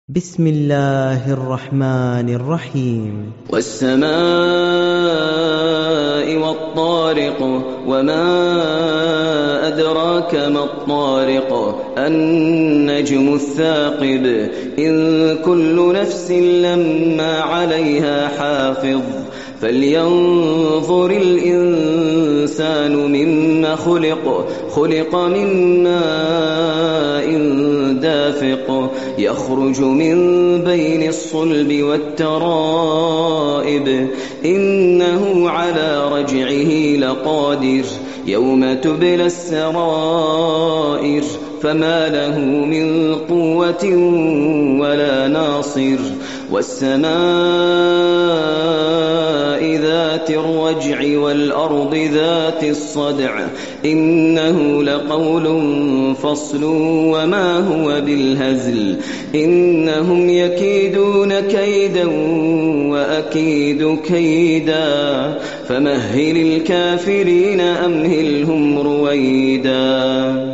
بسم الله الرحمن الرحيم. والسماء والطارق وما أدراك ما الطارق النجم الثاقب إن كل نفس لما عليها حافظ فلينظر الإنسان مما خلق من ماء دافق يخرج من بين الصلب والترائب إنه على رجعه لقادر يوم تبلى السرائر فما له من قوة ولا ناصر والسماء ذات الرجع والأرض ذات الصدع إنه لقول فصل وما هو بالهزل إنهم يكيدون كيدا وأكيد كيدا فمهل الكافرين أمهلهم رويدا.